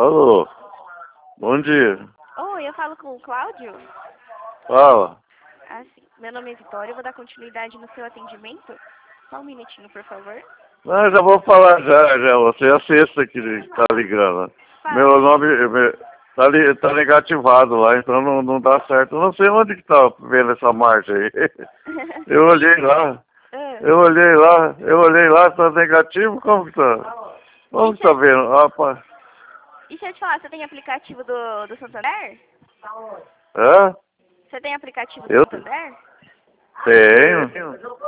Alô, bom dia. Oi, eu falo com o Cláudio? Fala. Ah, sim. Meu nome é Vitória, eu vou dar continuidade no seu atendimento. Só um minutinho, por favor. Não, já vou falar já. Você é a sexta que tá ligando. Fala. Meu nome tá negativado lá, então não dá certo. Eu não sei onde que tá vendo essa marcha aí. Eu olhei lá, Ah, tá negativo, como que tá? Como que tá vendo? Rapaz. e deixa eu te falar, você tem aplicativo do Santander? Hã? Você tem aplicativo do Eu Santander? tenho.